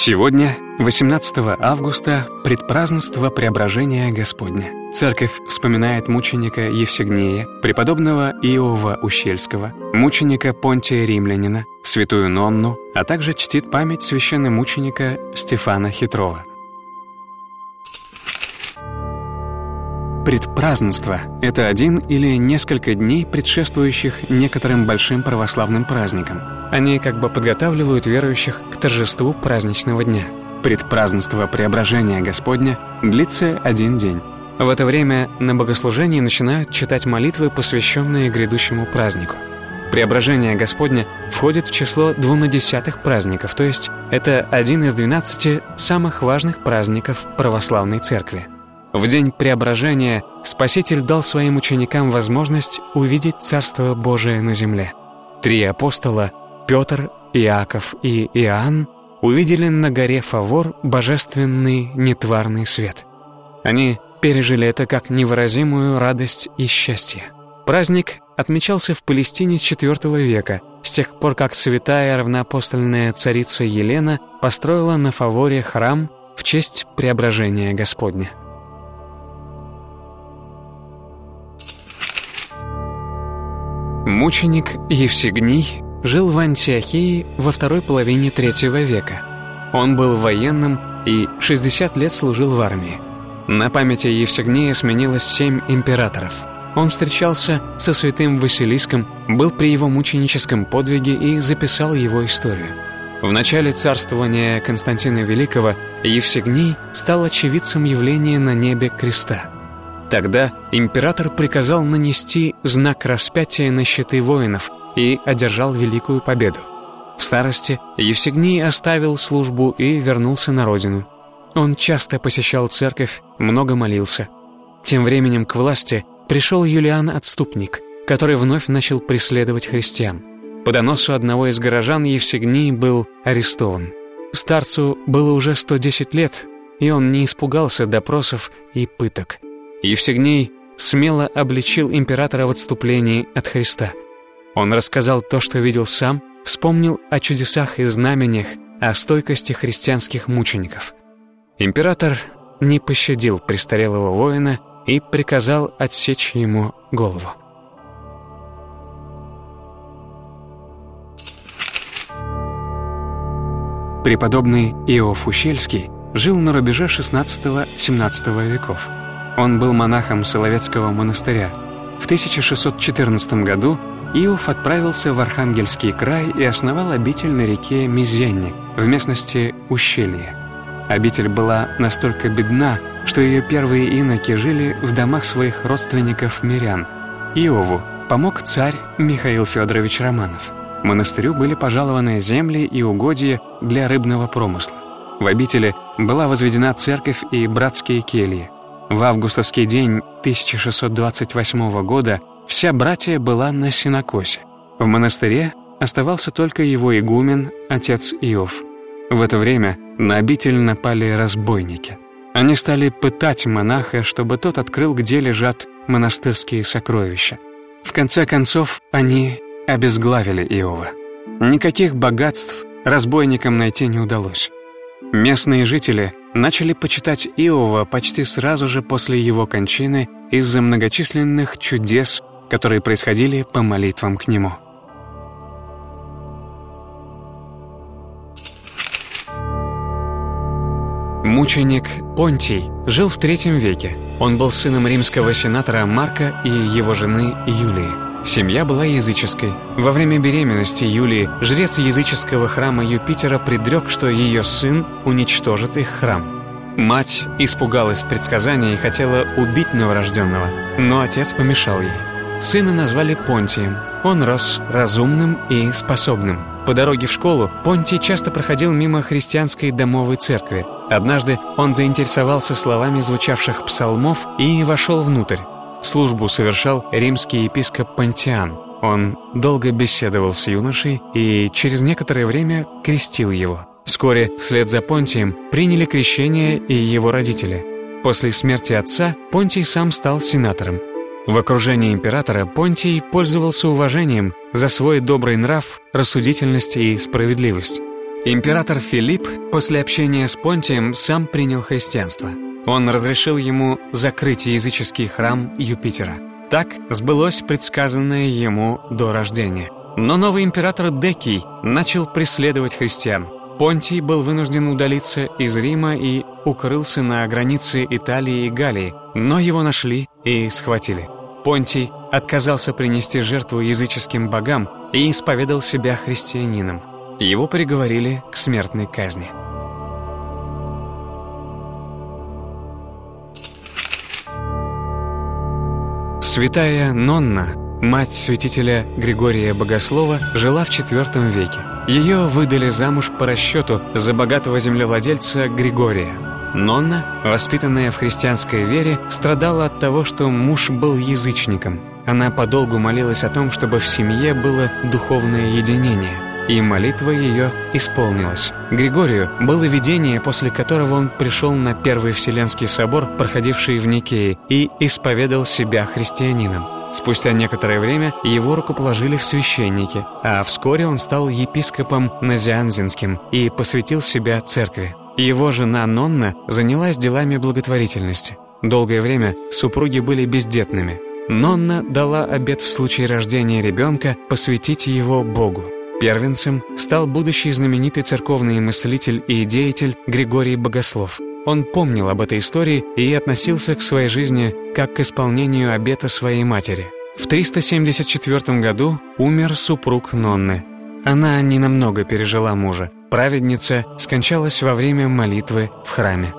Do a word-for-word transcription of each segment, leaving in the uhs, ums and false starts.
Сегодня, восемнадцатого августа, предпразднство Преображения Господня. Церковь вспоминает мученика Евсегнея, преподобного Иова Ущельского, мученика Понтия Римлянина, святую Нонну, а также чтит память священномученика Стефана Хитрова. Предпразднство — это один или несколько дней, предшествующих некоторым большим православным праздникам. Они как бы подготавливают верующих к торжеству праздничного дня. Предпразднство Преображения Господня длится один день. В это время на богослужении начинают читать молитвы, посвященные грядущему празднику. Преображение Господня входит в число двунадесятых праздников, то есть это один из двенадцати самых важных праздников православной церкви. В день Преображения Спаситель дал своим ученикам возможность увидеть Царство Божие на земле. Три апостола — Петр, Иаков и Иоанн — увидели на горе Фавор божественный нетварный свет. Они пережили это как невыразимую радость и счастье. Праздник отмечался в Палестине с четвёртого века, с тех пор как святая равноапостольная царица Елена построила на Фаворе храм в честь Преображения Господня. Мученик Евсегний жил в Антиохии во второй половине третьего века. Он был военным и шестьдесят лет служил в армии. На памяти Евсегния сменилось семь императоров. Он встречался со святым Василиском, был при его мученическом подвиге и записал его историю. В начале царствования Константина Великого Евсегний стал очевидцем явления на небе креста. Тогда император приказал нанести знак распятия на щиты воинов и одержал великую победу. В старости Евсегний оставил службу и вернулся на родину. Он часто посещал церковь, много молился. Тем временем к власти пришел Юлиан Отступник, который вновь начал преследовать христиан. По доносу одного из горожан Евсегний был арестован. Старцу было уже сто десять лет, и он не испугался допросов и пыток. Евсегний смело обличил императора в отступлении от Христа. Он рассказал то, что видел сам, вспомнил о чудесах и знамениях, о стойкости христианских мучеников. Император не пощадил престарелого воина и приказал отсечь ему голову. Преподобный Иов Ущельский жил на рубеже шестнадцатого-семнадцатого веков. Он был монахом Соловецкого монастыря. В тысяча шестьсот четырнадцатом году Иов отправился в Архангельский край и основал обитель на реке Мизенне в местности Ущелье. Обитель была настолько бедна, что ее первые иноки жили в домах своих родственников-мирян. Иову помог царь Михаил Федорович Романов. Монастырю были пожалованы земли и угодья для рыбного промысла. В обители была возведена церковь и братские кельи. В августовский день тысяча шестьсот двадцать восьмого года вся братья была на сенокосе. В монастыре оставался только его игумен, отец Иов. В это время на обитель напали разбойники. Они стали пытать монаха, чтобы тот открыл, где лежат монастырские сокровища. В конце концов, они обезглавили Иова. Никаких богатств разбойникам найти не удалось. Местные жители начали почитать Иова почти сразу же после его кончины из-за многочисленных чудес, которые происходили по молитвам к нему. Мученик Понтий жил в третьем веке. Он был сыном римского сенатора Марка и его жены Юлии. Семья была языческой. Во время беременности Юлии жрец языческого храма Юпитера предрек, что ее сын уничтожит их храм. Мать испугалась предсказания и хотела убить новорожденного, но отец помешал ей. Сына назвали Понтием. Он рос разумным и способным. По дороге в школу Понтий часто проходил мимо христианской домовой церкви. Однажды он заинтересовался словами звучавших псалмов и вошел внутрь. Службу совершал римский епископ Понтиан. Он долго беседовал с юношей и через некоторое время крестил его. Вскоре вслед за Понтием приняли крещение и его родители. После смерти отца Понтий сам стал сенатором. В окружении императора Понтий пользовался уважением за свой добрый нрав, рассудительность и справедливость. Император Филипп после общения с Понтием сам принял христианство. Он разрешил ему закрыть языческий храм Юпитера. Так сбылось предсказанное ему до рождения. Но новый император Декий начал преследовать христиан. Понтий был вынужден удалиться из Рима и укрылся на границе Италии и Галлии, но его нашли и схватили. Понтий отказался принести жертву языческим богам и исповедал себя христианином. Его приговорили к смертной казни. Святая Нонна, мать святителя Григория Богослова, жила в четвёртом веке. Ее выдали замуж по расчету за богатого землевладельца Григория. Нонна, воспитанная в христианской вере, страдала от того, что муж был язычником. Она подолгу молилась о том, чтобы в семье было духовное единение, и молитва ее исполнилась. Григорию было видение, после которого он пришел на Первый Вселенский собор, проходивший в Никее, и исповедал себя христианином. Спустя некоторое время его рукоположили в священники, а вскоре он стал епископом Назианзенским и посвятил себя церкви. Его жена Нонна занялась делами благотворительности. Долгое время супруги были бездетными. Нонна дала обет в случае рождения ребенка посвятить его Богу. Первенцем стал будущий знаменитый церковный мыслитель и деятель Григорий Богослов. Он помнил об этой истории и относился к своей жизни как к исполнению обета своей матери. В триста семьдесят четвёртом году умер супруг Нонны. Она ненамного пережила мужа. Праведница скончалась во время молитвы в храме.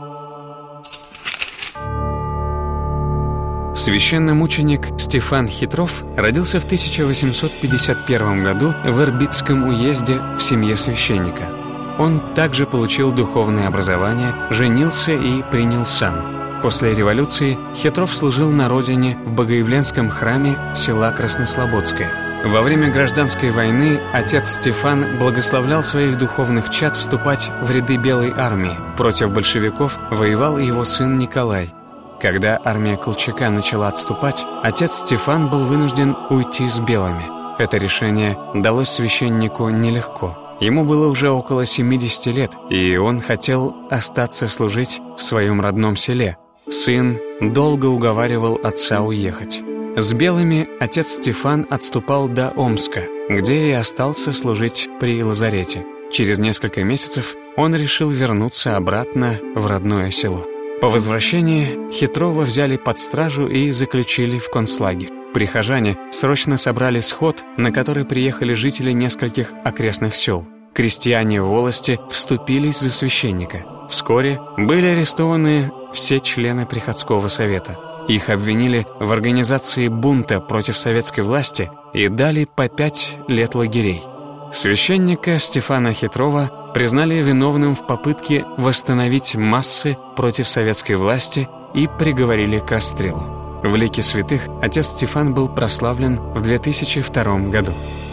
Священномученик Стефан Хитров родился в тысяча восемьсот пятьдесят первом году в Ирбитском уезде в семье священника. Он также получил духовное образование, женился и принял сан. После революции Хитров служил на родине в Богоявленском храме села Краснослободское. Во время гражданской войны отец Стефан благословлял своих духовных чад вступать в ряды Белой армии. Против большевиков воевал и его сын Николай. Когда армия Колчака начала отступать, отец Стефан был вынужден уйти с белыми. Это решение далось священнику нелегко. Ему было уже около семидесяти лет, и он хотел остаться служить в своем родном селе. Сын долго уговаривал отца уехать. С белыми отец Стефан отступал до Омска, где и остался служить при лазарете. Через несколько месяцев он решил вернуться обратно в родное село. По возвращении Хитрова взяли под стражу и заключили в концлагерь. Прихожане срочно собрали сход, на который приехали жители нескольких окрестных сел. Крестьяне в волости вступились за священника. Вскоре были арестованы все члены приходского совета. Их обвинили в организации бунта против советской власти и дали по пять лет лагерей. Священника Стефана Хитрова признали виновным в попытке восстановить массы против советской власти и приговорили к расстрелу. В лике святых отец Стефан был прославлен в две тысячи втором году.